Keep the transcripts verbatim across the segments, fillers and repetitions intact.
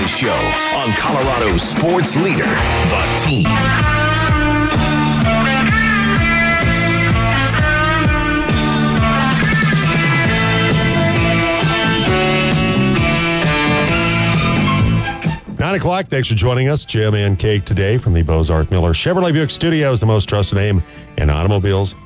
Davis Show on Colorado's sports leader, The Team. Nine o'clock. Thanks for joining us. Jim and Cake today from the Bozarth Miller Chevrolet Buick Studios, the most trusted name in automobiles.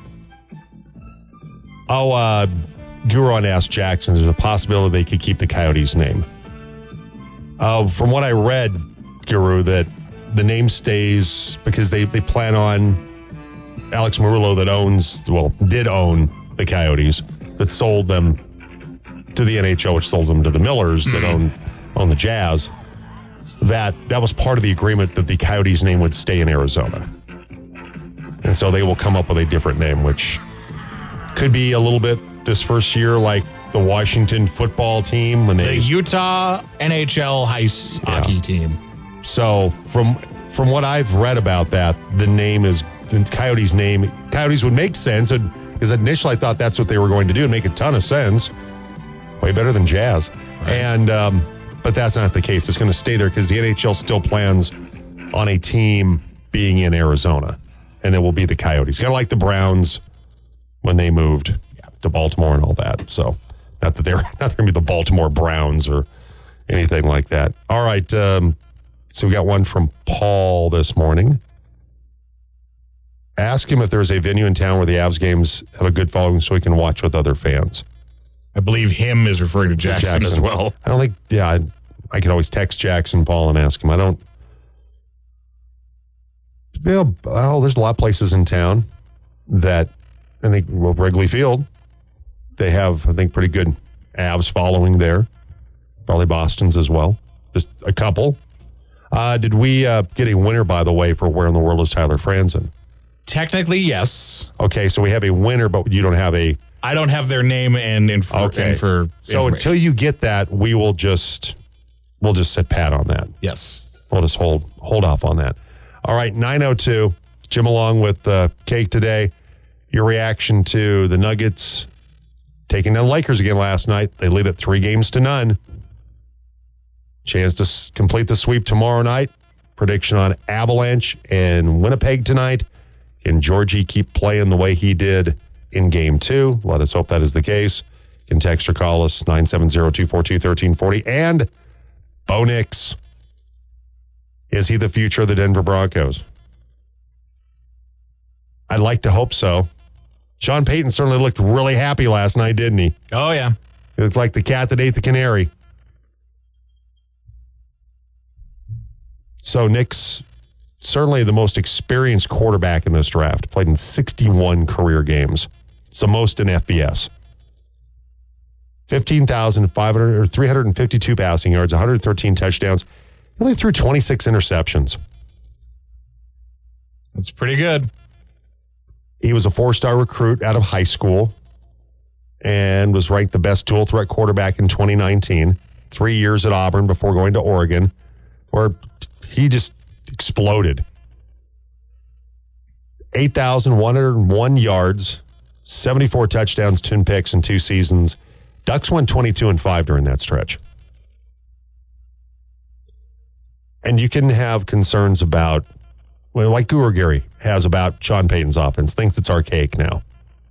Oh, uh, Guron asked Jackson, there's a possibility they could keep the Coyotes name. Uh, from what I read, Guru, that the name stays because they, they plan on Alex Marullo that owns, well, did own the Coyotes, that sold them to the N H L, which sold them to the Millers that own, own the Jazz. That that was part of the agreement that the Coyotes name would stay in Arizona. And so they will come up with a different name, which could be a little bit this first year like the Washington football team. when they The Utah N H L ice hockey Yeah. team. So from from what I've read about that, the name is, the Coyotes name, Coyotes would make sense. Because initially I thought that's what they were going to do and make a ton of sense. Way better than Jazz. Right. And, um, But that's not the case. It's going to stay there because the N H L still plans on a team being in Arizona, and it will be the Coyotes. Kind of like the Browns when they moved to Baltimore and all that. So not that they're not going to be the Baltimore Browns or anything like that. All right. Um, so we got one from Paul this morning. Ask him if there's a venue in town where the Avs games have a good following so he can watch with other fans. I believe him is referring to Jackson, Jackson as well. I don't think, yeah, I, I could always text Jackson, Paul, and ask him. I don't, you know, well, there's a lot of places in town that, I think, well, Wrigley Field, they have, I think, pretty good Avs following there. Probably Boston's as well. Just a couple. Uh, did we uh, get a winner, by the way, for Where in the World is Tyler Franzen? Technically, yes. Okay, so we have a winner, but you don't have a... I don't have their name and info. Okay. And for so until you get that, we will just we'll just sit pat on that. Yes. We'll just hold hold off on that. All right, nine oh two. Jim along with uh, Cake today. Your reaction to the Nuggets taking down the Lakers again last night. They lead at three games to none. Chance to s- complete the sweep tomorrow night. Prediction on Avalanche and Winnipeg tonight. Can Georgie keep playing the way he did in game two? Let us hope that is the case. You can text or call us nine seven zero, two four two, one three four zero. And Bo Nix. Is he the future of the Denver Broncos? I'd like to hope so. Sean Payton certainly looked really happy last night, didn't he? Oh, yeah. He looked like the cat that ate the canary. So Nix, certainly the most experienced quarterback in this draft, played in sixty-one career games. It's the most in F B S. fifteen thousand five hundred or three hundred fifty-two passing yards, one hundred thirteen touchdowns. He only threw twenty-six interceptions. That's pretty good. He was a four-star recruit out of high school and was ranked the best dual threat quarterback in twenty nineteen. Three years at Auburn before going to Oregon, where he just exploded. eight thousand one hundred one yards, seventy-four touchdowns, ten picks in two seasons. Ducks won twenty-two and five during that stretch. And you can have concerns about, well, like Guru Gary has about Sean Payton's offense, thinks it's archaic now.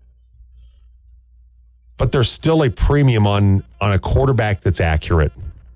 But there's still a premium on, on a quarterback that's accurate.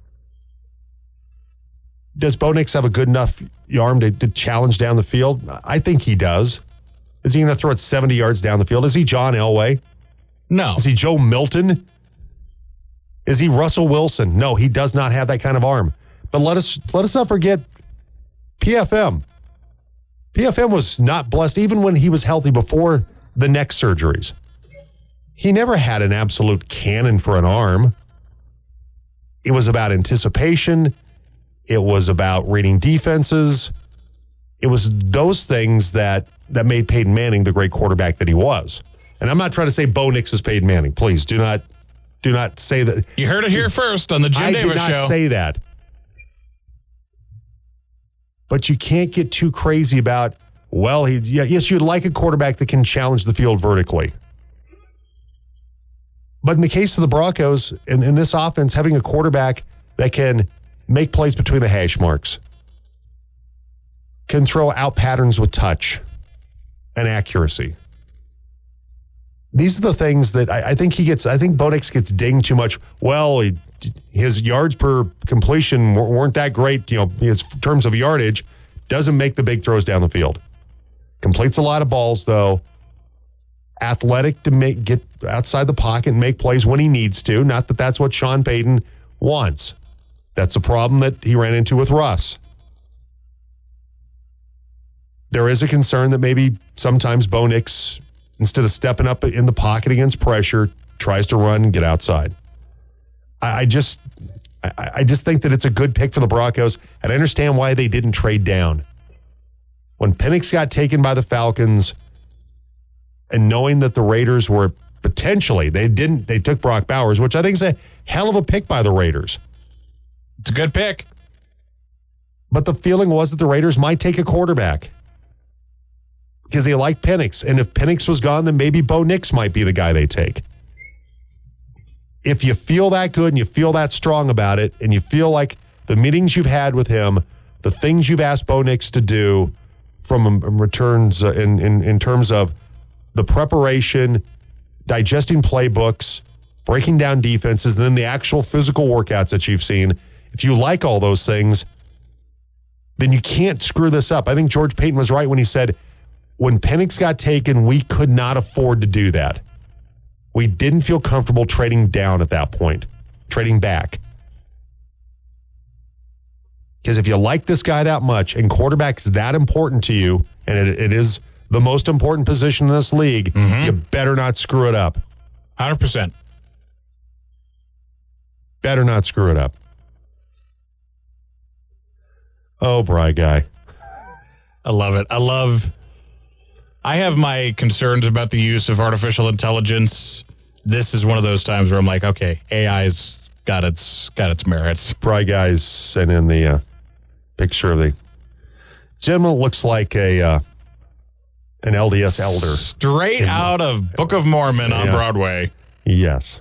Does Bo Nix have a good enough arm to, to challenge down the field? I think he does. Is he going to throw it seventy yards down the field? Is he John Elway? No. Is he Joe Milton? Is he Russell Wilson? No, he does not have that kind of arm. But let us let us not forget P F M. P F M was not blessed even when he was healthy before the neck surgeries. He never had an absolute cannon for an arm. It was about anticipation. It was about reading defenses. It was those things that that made Peyton Manning the great quarterback that he was. And I'm not trying to say Bo Nix is Peyton Manning. Please do not do not say that. You heard it here first on the Jim I Davis Show. I Show. did not say that. But you can't get too crazy about, well, he, yeah, yes, you'd like a quarterback that can challenge the field vertically. But in the case of the Broncos, in, in this offense, having a quarterback that can make plays between the hash marks, can throw out patterns with touch and accuracy. These are the things that I, I think he gets, I think Bo Nix gets dinged too much. Well, he, his yards per completion weren't that great, you know, in terms of yardage, doesn't make the big throws down the field. Completes a lot of balls, though. Athletic to make get outside the pocket and make plays when he needs to. Not that that's what Sean Payton wants. That's the problem that he ran into with Russ. There is a concern that maybe sometimes Bo Nix, instead of stepping up in the pocket against pressure, tries to run and get outside. I, I just I, I just think that it's a good pick for the Broncos, and I understand why they didn't trade down. When Penix got taken by the Falcons, and knowing that the Raiders were potentially, they didn't, they took Brock Bowers, which I think is a hell of a pick by the Raiders. It's a good pick. But the feeling was that the Raiders might take a quarterback because they like Penix. And if Penix was gone, then maybe Bo Nix might be the guy they take. If you feel that good and you feel that strong about it, and you feel like the meetings you've had with him, the things you've asked Bo Nix to do from returns uh, in, in, in terms of the preparation, digesting playbooks, breaking down defenses, and then the actual physical workouts that you've seen, if you like all those things, then you can't screw this up. I think George Payton was right when he said, when Penix got taken, we could not afford to do that. We didn't feel comfortable trading down at that point, trading back. Because if you like this guy that much and quarterback's that important to you, and it, it is the most important position in this league, mm-hmm. you better not screw it up. one hundred percent. Better not screw it up. Oh, Bry guy. I love it. I love... I have my concerns about the use of artificial intelligence. This is one of those times where I'm like, okay, A I's got its got its merits. Bry guys sent in the uh, picture of the gentleman. Looks like a uh, an L D S elder. Straight in, out of Book of Mormon yeah. on Broadway. Yes.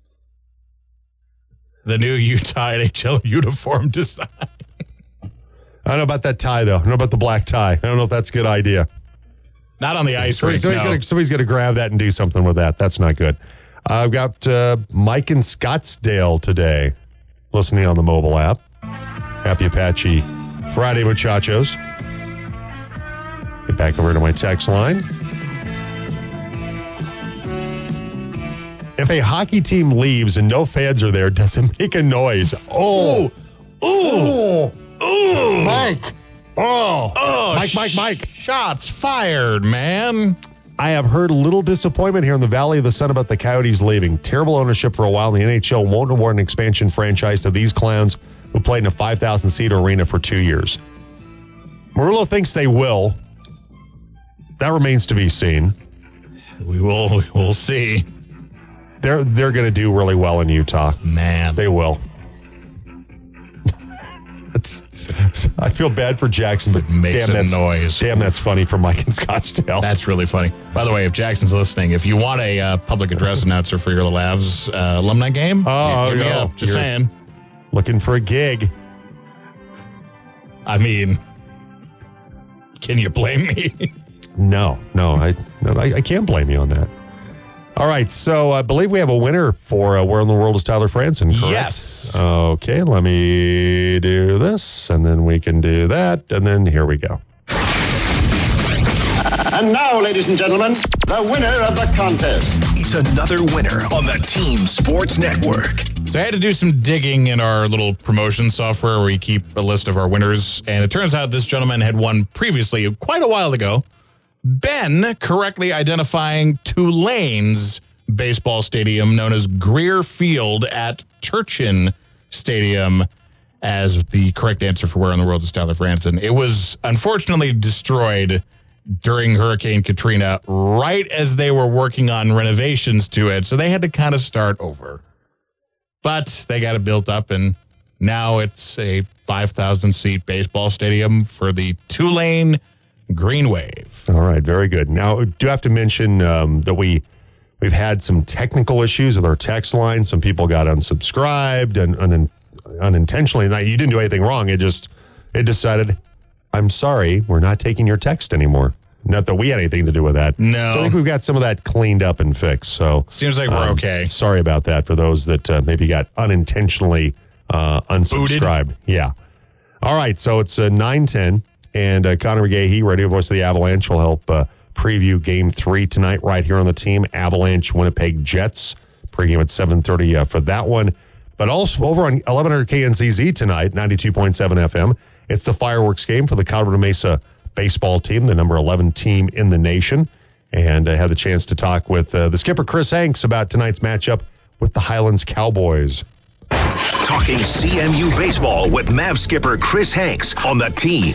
The new Utah N H L uniform design. I don't know about that tie, though. I don't know about the black tie. I don't know if that's a good idea. Not on the ice somebody's, rink, somebody's no. Gonna, somebody's going to grab that and do something with that. That's not good. Uh, I've got uh, Mike in Scottsdale today, listening on the mobile app. Happy Apache Friday, muchachos. Get back over to my text line. If a hockey team leaves and no fans are there, does it make a noise? Oh, ooh, ooh, ooh, Mike. Oh, oh, Mike, Mike, Mike. Shots fired, man. I have heard little disappointment here in the Valley of the Sun about the Coyotes leaving. Terrible ownership for a while, and the N H L won't award an expansion franchise to these clowns who played in a five thousand seat arena for two years. Marulo thinks they will. That remains to be seen. We will, we will see. They're they're going to do really well in Utah. Man. They will. That's, I feel bad for Jackson, but makes damn, a that's, noise. Damn, that's funny for Mike in Scottsdale. That's really funny. By the way, if Jackson's listening, if you want a uh, public address announcer for your little Avs uh, alumni game, oh, give me no. up. Just You're saying. Looking for a gig. I mean, can you blame me? No, no, I, no, I, I can't blame you on that. All right, so I believe we have a winner for uh, Where in the World is Tyler Franson, correct? Yes. Okay, let me do this, and then we can do that, and then here we go. And now, ladies and gentlemen, the winner of the contest. It's another winner on the Team Sports Network. So I had to do some digging in our little promotion software where we keep a list of our winners, and it turns out this gentleman had won previously, quite a while ago. Ben correctly identifying Tulane's baseball stadium known as Greer Field at Turchin Stadium as the correct answer for Where in the World is Tyler Franson. It was unfortunately destroyed during Hurricane Katrina right as they were working on renovations to it, so they had to kind of start over. But they got it built up, and now it's a five thousand seat baseball stadium for the Tulane Green Wave. All right, very good. Now, I do have to mention um, that we, we've had some technical issues with our text line. Some people got unsubscribed and un, unintentionally. Now, you didn't do anything wrong. It just, it decided, I'm sorry, we're not taking your text anymore. Not that we had anything to do with that. No. So I think we've got some of that cleaned up and fixed. So seems like we're um, okay. Sorry about that for those that uh, maybe got unintentionally uh, unsubscribed. Booted. Yeah. All right. So it's uh, nine ten, and uh, Connor McGahey, radio voice of the Avalanche, will help uh, preview Game Three tonight right here on the team. Avalanche, Winnipeg Jets. Pregame at seven thirty uh, for that one. But also over on eleven hundred K N C Z tonight, ninety-two point seven F M. It's the fireworks game for the Colorado Mesa baseball team, the number eleven team in the nation. And I had the chance to talk with uh, the skipper, Chris Hanks, about tonight's matchup with the Highlands Cowboys. Talking C M U baseball with Mav skipper Chris Hanks on the team.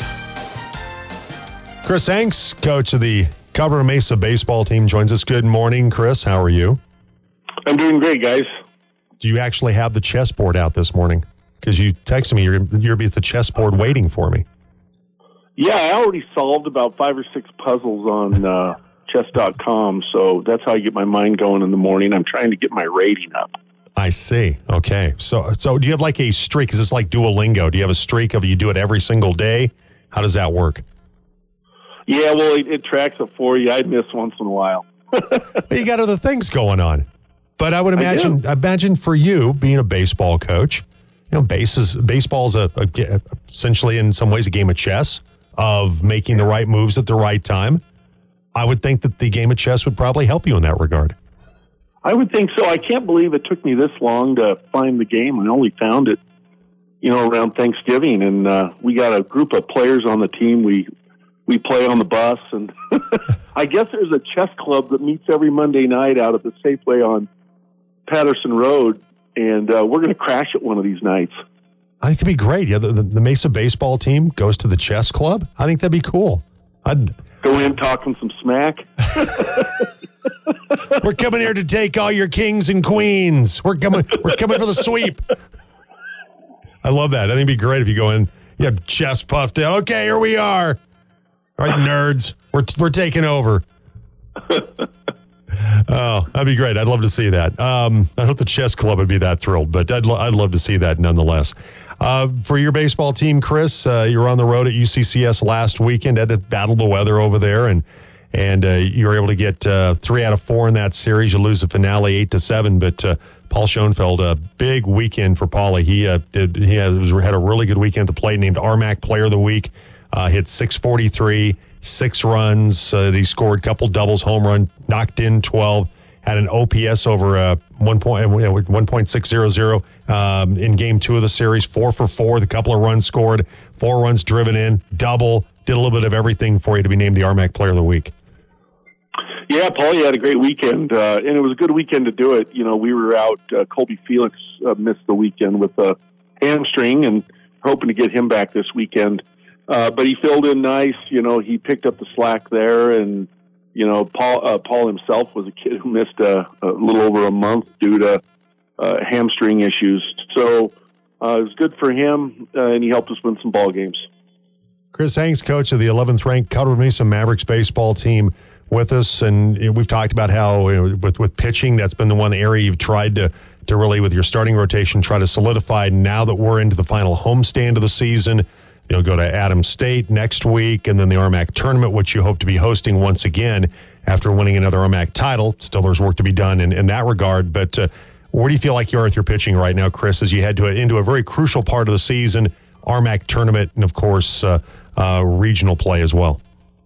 Chris Hanks, coach of the Colorado Mesa baseball team, joins us. Good morning, Chris. How are you? I'm doing great, guys. Do you actually have the chessboard out this morning? Because you texted me, you're, you're at the chessboard waiting for me. Yeah, I already solved about five or six puzzles on uh, chess dot com, so that's how I get my mind going in the morning. I'm trying to get my rating up. I see. Okay. So so do you have like a streak? Is this like Duolingo? Do you have a streak of you do it every single day? How does that work? Yeah, well, it, it tracks it for you. I miss once in a while. You got other things going on. But I would imagine, I imagine for you being a baseball coach, you know, bases, baseball's a, a, essentially in some ways a game of chess of making the right moves at the right time. I would think that the game of chess would probably help you in that regard. I would think so. I can't believe it took me this long to find the game. I only found it, you know, around Thanksgiving, and uh, we got a group of players on the team. We we play on the bus, and I guess there's a chess club that meets every Monday night out at the Safeway on Patterson Road, and uh, we're going to crash it one of these nights. I think it'd be great. Yeah, the, the, the Mesa baseball team goes to the chess club. I think that'd be cool. I'd go in talking some smack. We're coming here to take all your kings and queens. We're coming. We're coming for the sweep. I love that. I think it'd be great if you go in. You have chest puffed out. Okay, here we are. All right, nerds. We're we're taking over. Oh, that'd be great. I'd love to see that. Um, I hope the chess club would be that thrilled, but I'd, lo- I'd love to see that nonetheless. Uh, for your baseball team, Chris, uh, you were on the road at U C C S last weekend, had to battle the weather over there, and and uh, you were able to get uh, three out of four in that series. You lose the finale eight to seven, but uh, Paul Schoenfeld, a big weekend for Paulie. He uh, did, he had, had a really good weekend at the plate. Named R M A C Player of the Week. Uh, hit six forty-three. Six runs. Uh, he scored a couple doubles, home run, knocked in twelve, had an O P S over uh, one point, one point six hundred um, in game two of the series, four for four, the couple of runs scored, four runs driven in, double, did a little bit of everything for you to be named the R M A C Player of the Week. Yeah, Paul, you had a great weekend, uh, and it was a good weekend to do it. You know, we were out, uh, Colby Felix uh, missed the weekend with a hamstring, and hoping to get him back this weekend. Uh, but he filled in nice. You know, he picked up the slack there, and you know, Paul uh, Paul himself was a kid who missed a, a little over a month due to uh, hamstring issues. So uh, it was good for him, uh, and he helped us win some ball games. Chris Hanks, coach of the eleventh ranked Colorado Mesa Mavericks baseball team, with us, and we've talked about how you know, with with pitching, that's been the one area you've tried to to really, with your starting rotation, try to solidify. Now that we're into the final homestand of the season. You'll go to Adams State next week, and then the R M A C tournament, which you hope to be hosting once again after winning another R M A C title. Still, there's work to be done in, in that regard. But uh, where do you feel like you are with your pitching right now, Chris, as you head to a, into a very crucial part of the season, R M A C tournament, and, of course, uh, uh, regional play as well?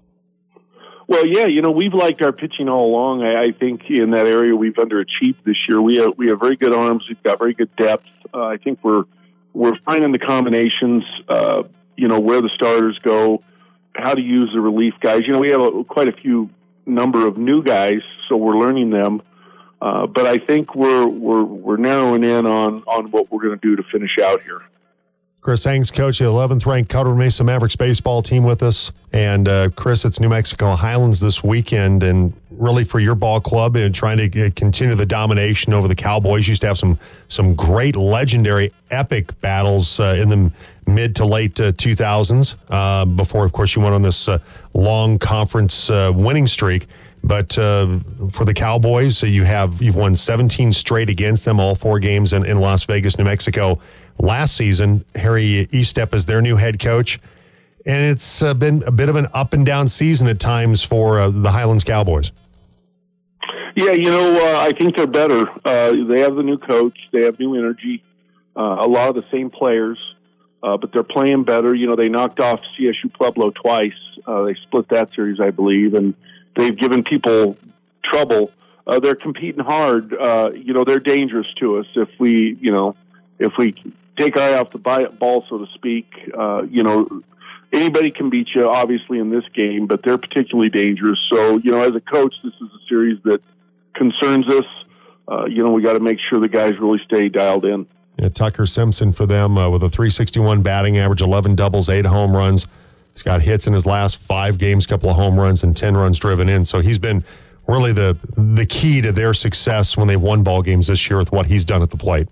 Well, yeah, you know, we've liked our pitching all along. I, I think in that area we've underachieved this year. We have, we have very good arms. We've got very good depth. Uh, I think we're we're finding the combinations, uh, you know, where the starters go, how to use the relief guys. You know, we have a, quite a few number of new guys, so we're learning them. Uh, but I think we're we're we're narrowing in on on what we're going to do to finish out here. Chris Hanks, coach of the eleventh ranked Colorado Mesa Mavericks baseball team, with us. And uh, Chris, it's New Mexico Highlands this weekend, and really for your ball club and trying to continue the domination over the Cowboys. You used to have some some great, legendary, epic battles uh, in the mid to late uh, two thousands uh, before, of course, you went on this uh, long conference uh, winning streak. But uh, for the Cowboys, so you have you've won seventeen straight against them, all four games in, in Las Vegas, New Mexico. Last season, Harry Estep is their new head coach, and it's uh, been a bit of an up and down season at times for uh, the Highlands Cowboys. Yeah, you know, uh, I think they're better. Uh, they have the new coach. They have new energy. Uh, a lot of the same players, uh, but they're playing better. You know, they knocked off C S U Pueblo twice. Uh, they split that series, I believe, and they've given people trouble. Uh, they're competing hard. Uh, you know, they're dangerous to us if we, you know, if we take our eye off the ball, so to speak. Uh, you know, anybody can beat you, obviously, in this game, but they're particularly dangerous. So, you know, as a coach, this is a series that concerns us. Uh, you know, we got to make sure the guys really stay dialed in. Yeah, Tucker Simpson for them uh, with a three sixty-one batting average, eleven doubles, eight home runs. He's got hits in his last five games, couple of home runs, and ten runs driven in. So he's been really the the key to their success when they've won ball games this year with what he's done at the plate.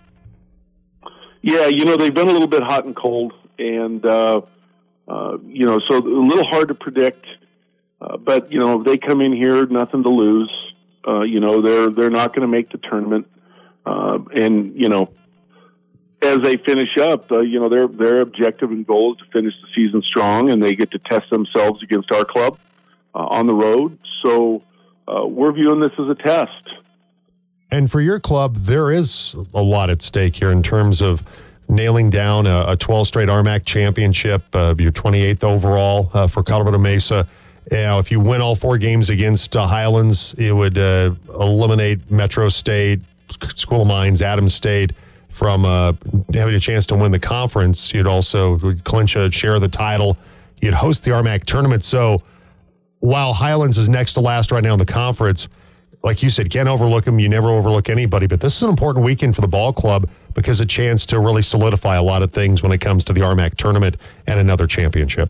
Yeah, you know, they've been a little bit hot and cold, and, uh, uh, you know, so a little hard to predict. Uh, but, you know, they come in here, nothing to lose. Uh, you know, they're they're not going to make the tournament. Uh, and, you know, as they finish up, uh, you know, their their objective and goal is to finish the season strong, and they get to test themselves against our club uh, on the road. So uh, we're viewing this as a test. And for your club, there is a lot at stake here in terms of nailing down a, a twelve straight R M A C championship, uh, your twenty-eighth overall uh, for Colorado Mesa. You know, if you win all four games against uh, Highlands, it would uh, eliminate Metro State, School of Mines, Adams State from uh, having a chance to win the conference. You'd also would clinch a share of the title. You'd host the R M A C tournament. So while Highlands is next to last right now in the conference, like you said, can't overlook them. You never overlook anybody. But this is an important weekend for the ball club because a chance to really solidify a lot of things when it comes to the R M A C tournament and another championship.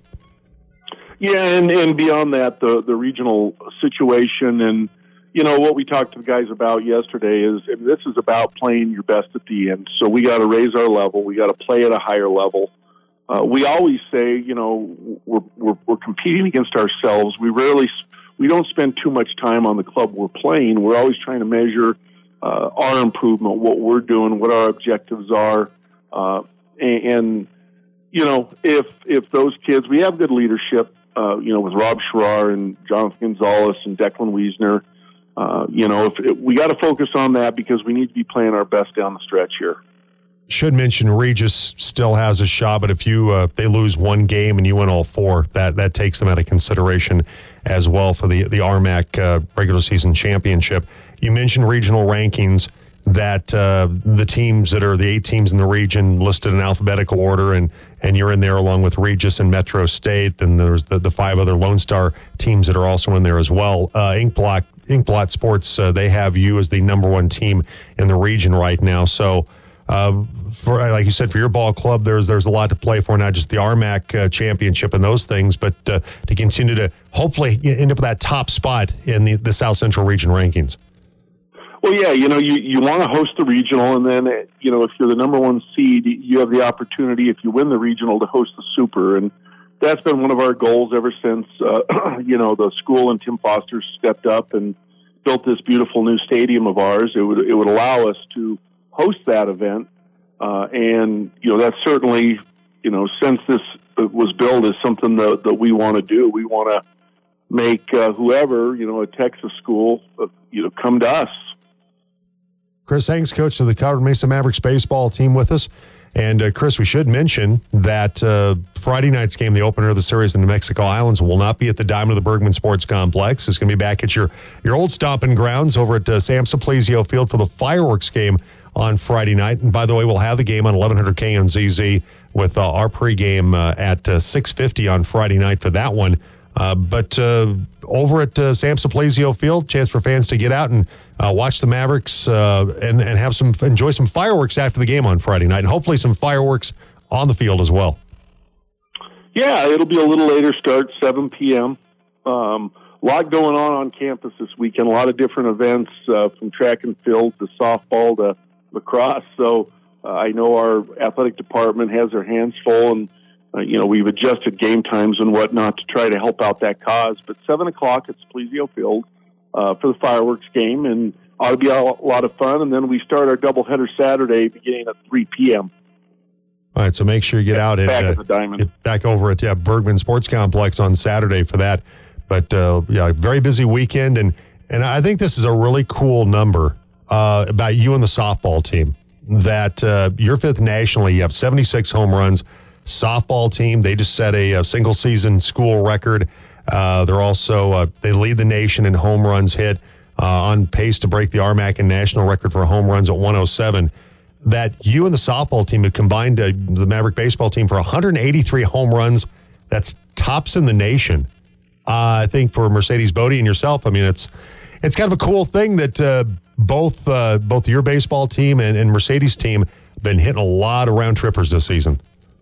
Yeah, and, and beyond that, the, the regional situation and, you know, what we talked to the guys about yesterday is I mean, this is about playing your best at the end. So we got to raise our level. We got to play at a higher level. Uh, we always say, you know, we're, we're, we're competing against ourselves. We rarely, we don't spend too much time on the club we're playing. We're always trying to measure uh, our improvement, what we're doing, what our objectives are. Uh, and, and, you know, if, if those kids, we have good leadership, uh, you know, with Rob Schrar and Jonathan Gonzalez and Declan Wiesner. Uh, you know, if, if we got to focus on that because we need to be playing our best down the stretch here. Should mention Regis still has a shot, but if you uh, they lose one game and you win all four, that that takes them out of consideration as well for the the R M A C uh, regular season championship. You mentioned regional rankings that uh, the teams that are the eight teams in the region listed in alphabetical order, and and you're in there along with Regis and Metro State, and there's the, the five other Lone Star teams that are also in there as well. Uh, Inkblot Inkblot Sports, uh, they have you as the number one team in the region right now. So, uh, for like you said, for your ball club, there's there's a lot to play for, not just the R M A C uh, championship and those things, but uh, to continue to hopefully end up with that top spot in the, the South Central region rankings. Well, yeah, you know, you, you want to host the regional, and then, you know, if you're the number one seed, you have the opportunity, if you win the regional, to host the super. And that's been one of our goals ever since, uh, you know, the school and Tim Foster stepped up and built this beautiful new stadium of ours. It would it would allow us to host that event. Uh, and, you know, that's certainly, you know, since this was built, is something that, that we want to do. We want to make uh, whoever, you know, a Texas school, uh, you know, come to us. Chris Hanks, coach of the Colorado Mesa Mavericks baseball team with us. And, uh, Chris, we should mention that uh, Friday night's game, the opener of the series in New Mexico Islands, will not be at the Diamond of the Bergman Sports Complex. It's going to be back at your, your old stomping grounds over at uh, Sam Simplesio Field for the fireworks game on Friday night. And, by the way, we'll have the game on eleven hundred K N Z Z with uh, our pregame uh, at uh, six fifty on Friday night for that one. Uh, but uh, over at uh, Sam Simplesio Field, chance for fans to get out and uh, watch the Mavericks uh, and, and have some enjoy some fireworks after the game on Friday night, and hopefully some fireworks on the field as well. Yeah, it'll be a little later start, seven p.m. Um, a lot going on on campus this weekend, a lot of different events uh, from track and field to softball to lacrosse. So uh, I know our athletic department has their hands full, and Uh, you know, we've adjusted game times and whatnot to try to help out that cause. But seven o'clock at Simplesio Field, uh, for the fireworks game, and ought to be a lot of fun. And then we start our doubleheader Saturday beginning at three p.m. All right, so make sure you get out at, back uh, at the Diamond. get back over at yeah, Bergman Sports Complex on Saturday for that. But uh, yeah, very busy weekend, and and I think this is a really cool number uh, about you and the softball team. That uh, you're fifth nationally. You have seventy-six home runs. Softball team, they just set a, a single season school record. Uh, they're also uh, they lead the nation in home runs hit, uh, on pace to break the R M A C and national record for home runs at one oh seven. That you and the softball team have combined, uh, the Maverick baseball team, for one hundred eighty-three home runs. That's tops in the nation. Uh, I think for Mercedes Bodie and yourself, I mean, it's it's kind of a cool thing that uh, both uh, both your baseball team and, and Mercedes team have been hitting a lot of round trippers this season.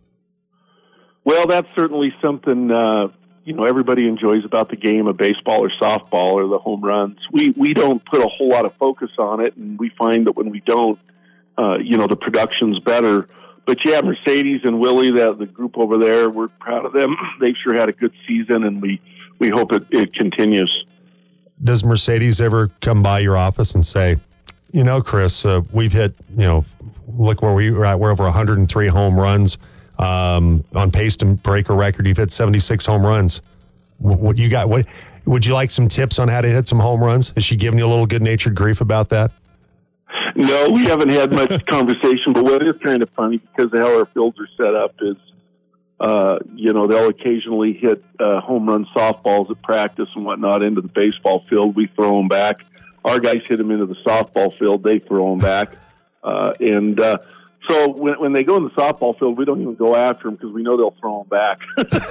Well, that's certainly something uh, you know everybody enjoys about the game of baseball or softball or the home runs. We we don't put a whole lot of focus on it, and we find that when we don't, uh, you know, the production's better. But yeah, Mercedes and Willie, that the group over there, we're proud of them. They've sure had a good season, and we we hope it, it continues. Does Mercedes ever come by your office and say, you know, Chris, uh, we've hit, you know, look where we were at, we're over one hundred three home runs. Um, on pace to break a record, you've hit seventy-six home runs. What, what you got? What would you like some tips on how to hit some home runs? Has she given you a little good-natured grief about that? No, we haven't had much conversation. But what is kind of funny, because how our fields are set up, is uh, you know they'll occasionally hit uh, home run softballs at practice and whatnot into the baseball field. We throw them back. Our guys hit them into the softball field. They throw them back, uh, and. Uh, So when, when they go in the softball field, we don't even go after them because we know they'll throw them back.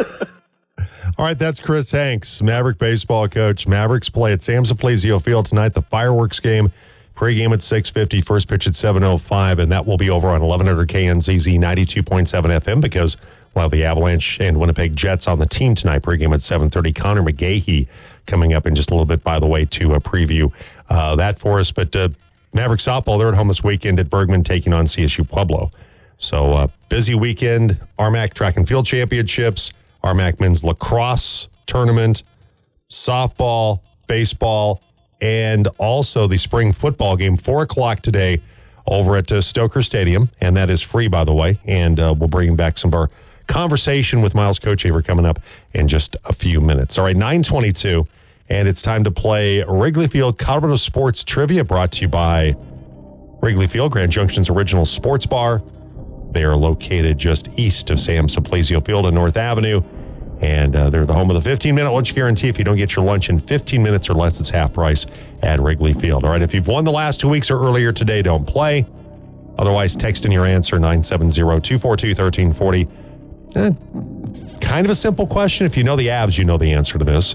All right, that's Chris Hanks, Maverick baseball coach. Mavericks play at Sam Simplesio Field tonight, the fireworks game. Pregame at six fifty, first pitch at seven oh five, and that will be over on eleven hundred K N Z Z ninety-two point seven F M because we'll have the Avalanche and Winnipeg Jets on the team tonight. Pregame at seven thirty. Connor McGahey coming up in just a little bit, by the way, to uh, preview uh, that for us. But uh, Maverick softball, they're at home this weekend at Bergman taking on C S U Pueblo. So uh, busy weekend, R M A C track and field championships, R M A C men's lacrosse tournament, softball, baseball, and also the spring football game, four o'clock today over at uh, Stoker Stadium. And that is free, by the way. And uh, we'll bring back some of our conversation with Miles Kochaver coming up in just a few minutes. All right, nine twenty-two. And it's time to play Wrigley Field Colorado Sports Trivia, brought to you by Wrigley Field, Grand Junction's original sports bar. They are located just east of Sam Simplesio Field on North Avenue. And uh, they're the home of the fifteen-minute lunch guarantee. If you don't get your lunch in fifteen minutes or less, it's half price at Wrigley Field. All right, if you've won the last two weeks or earlier today, don't play. Otherwise, text in your answer, nine seven zero, two four two, one three four zero. Eh, kind of a simple question. If you know the Avs, you know the answer to this.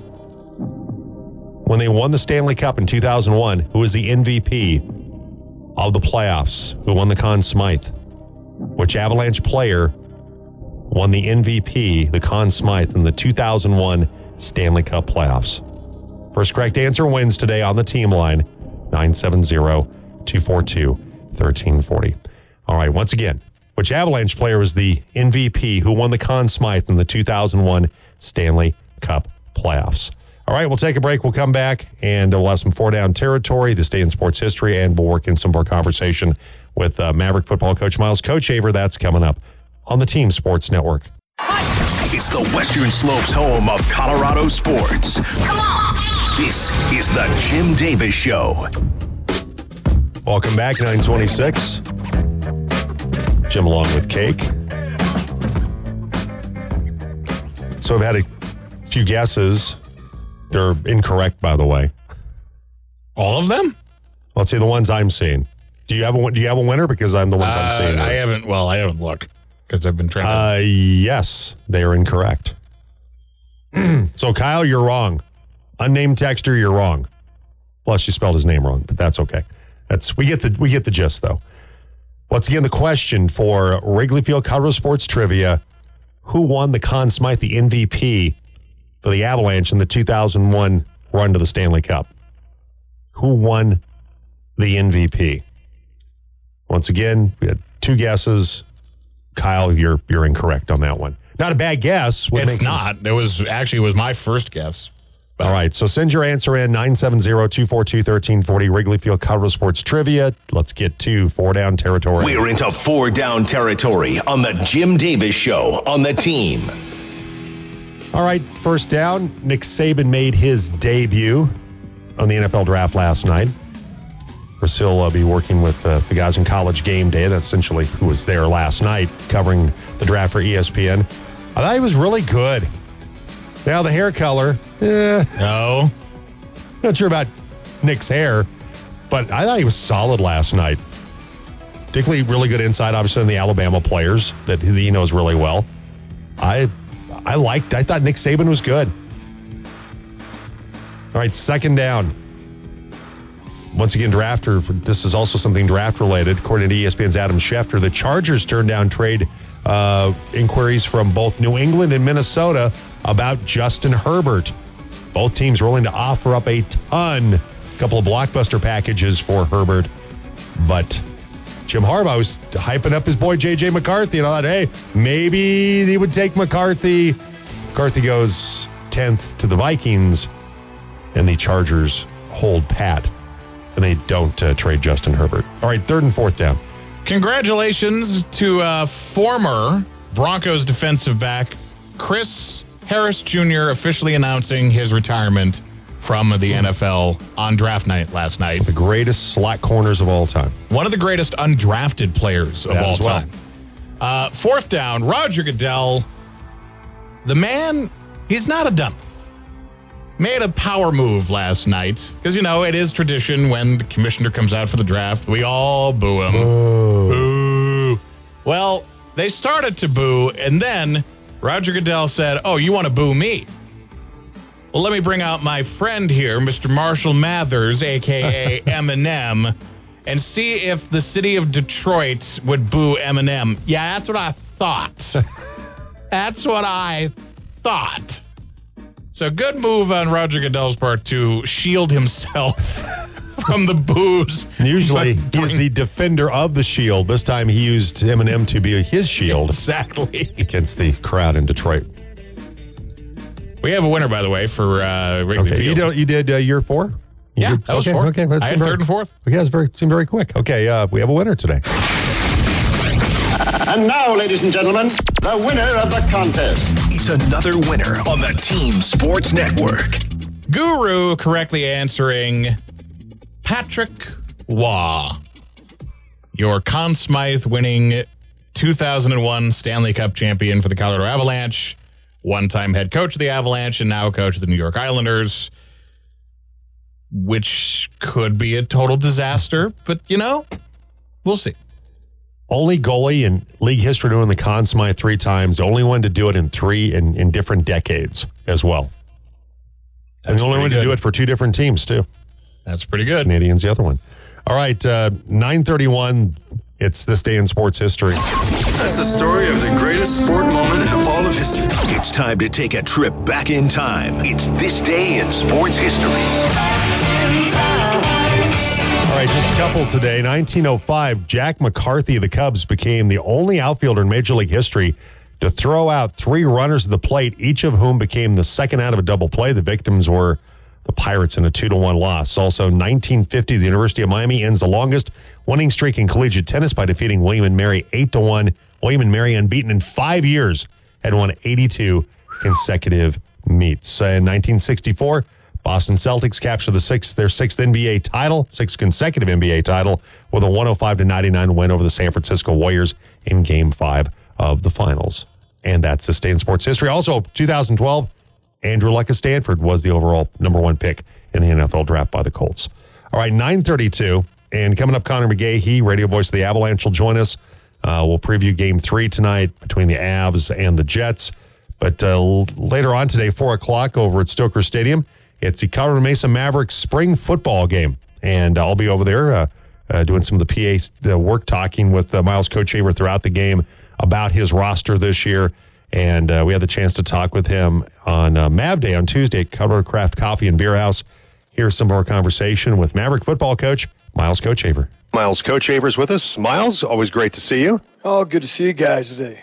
When they won the Stanley Cup in two thousand one, who was the M V P of the playoffs? Who won the Conn Smythe? Which Avalanche player won the M V P, the Conn Smythe, in the two thousand one Stanley Cup playoffs? First correct answer wins today on the team line, nine seven zero, two four two, one three four zero. All right, once again, which Avalanche player was the M V P who won the Conn Smythe in the two thousand one Stanley Cup playoffs? All right, we'll take a break. We'll come back, and we'll have some four-down territory, this day in sports history, and we'll work in some of our conversation with uh, Maverick football coach Miles Kochaver. That's coming up on the Team Sports Network. It's the Western Slopes home of Colorado sports. Come on! This is the Jim Davis Show. Welcome back, nine twenty-six. Jim along with Cake. So I've had a few guesses. They're incorrect, by the way. All of them? Let's see the ones I'm seeing. Do you have a Do you have a winner? Because I'm the ones uh, I'm seeing. I haven't. Well, I haven't looked because I've been trying. To... Uh, yes, they are incorrect. So Kyle, you're wrong. Unnamed texter, you're wrong. Plus, you spelled his name wrong, but that's okay. That's we get the we get the gist though. Once again, the question for Wrigley Field Colorado Sports Trivia: who won the Conn Smythe, the M V P for the Avalanche in the two thousand one run to the Stanley Cup? Who won the M V P? Once again, we had two guesses. Kyle, you're you're incorrect on that one. Not a bad guess. What it's not. Sense? It was actually it was my first guess. All right, so send your answer in, nine seven zero, two four two, one three four zero, Wrigley Field Colorado Sports Trivia. Let's get to four down territory. We're into four down territory on the Jim Davis Show on the team. All right, first down, Nick Saban made his debut on the N F L draft last night. Of course, he'll uh, be working with uh, the guys in College Game Day. That's essentially who was there last night covering the draft for E S P N. I thought he was really good. Now, the hair color, eh, No. not sure about Nick's hair, but I thought he was solid last night. Particularly really good insight, obviously, on the Alabama players that he knows really well. I I liked, I thought Nick Saban was good. All right, second down. Once again, draft, or this is also something draft related. According to E S P N's Adam Schefter, the Chargers turned down trade uh, inquiries from both New England and Minnesota about Justin Herbert. Both teams were willing to offer up a ton, a couple of blockbuster packages for Herbert. But Jim Harbaugh was hyping up his boy J J McCarthy, and I thought, hey, maybe he would take McCarthy. McCarthy goes tenth to the Vikings, and the Chargers hold pat, and they don't uh, trade Justin Herbert. All right, third and fourth down. Congratulations to uh, former Broncos defensive back Chris Harris Junior officially announcing his retirement from the N F L on draft night last night. The greatest slot corners of all time. One of the greatest undrafted players of That all as well. time. Uh, fourth down, Roger Goodell. The man, he's not a dummy. Made a power move last night. Because, you know, it is tradition when the commissioner comes out for the draft, we all boo him. Oh. Boo. Well, they started to boo, and then Roger Goodell said, oh, you want to boo me? Well, let me bring out my friend here, Mister Marshall Mathers, a k a. Eminem, and see if the city of Detroit would boo Eminem. Yeah, that's what I thought. That's what I thought. So good move on Roger Goodell's part to shield himself from the boos. Usually, he's the defender of the shield. This time, he used Eminem to be his shield Exactly. against the crowd in Detroit. We have a winner, by the way, for uh, Wrigley Okay, you, Field. don't, you did uh, year four? You Yeah, did- that was okay, four. Okay, that I had seemed very- third and fourth. Okay, that's very seemed very quick. Okay, uh, we have a winner today. And now, ladies and gentlemen, the winner of the contest. It's another winner on the Team Sports Network. Guru correctly answering Patrick Waugh, your Conn Smythe winning two thousand one Stanley Cup champion for the Colorado Avalanche, one-time head coach of the Avalanche, and now coach of the New York Islanders, which could be a total disaster, but, you know, we'll see. Only goalie in league history to win the Conn Smythe three times. The only one to do it in three in, in different decades as well. And the only one pretty to do good. it for two different teams, too. That's pretty good. Canadians, the other one. All right, uh, nine thirty-one. It's this day in sports history. That's the story of the greatest sport moment in all of history. It's time to take a trip back in time. It's this day in sports history. All right, just a couple today. nineteen oh five, Jack McCarthy of the Cubs became the only outfielder in Major League history to throw out three runners at the plate, each of whom became the second out of a double play. The victims were the Pirates in a two to one loss. Also, nineteen fifty, the University of Miami ends the longest winning streak in collegiate tennis by defeating William and Mary eight to one. William and Mary, unbeaten in five years, had won eighty-two consecutive meets. Uh, in nineteen sixty-four, Boston Celtics captured the sixth, their sixth N B A title, sixth consecutive N B A title, with a one oh five to ninety-nine win over the San Francisco Warriors in Game five of the finals. And that's this day in sports history. Also, two thousand twelve, Andrew Luck of Stanford was the overall number one pick in the N F L draft by the Colts. All right, nine thirty-two, and coming up, Connor McGahey, radio voice of the Avalanche, will join us. Uh, we'll preview Game three tonight between the Avs and the Jets. But uh, l- later on today, four o'clock over at Stoker Stadium, it's the Colorado Mesa Mavericks spring football game. And I'll be over there uh, uh, doing some of the P A uh, work, talking with uh, Miles Kochaver throughout the game about his roster this year. And uh, we had the chance to talk with him on uh, Mav Day on Tuesday at Colorado Craft Coffee and Beer House. Here's some of our conversation with Maverick football coach Miles Kochaver. Miles Kochaver's with us. Miles, always great to see you. Oh, good to see you guys today.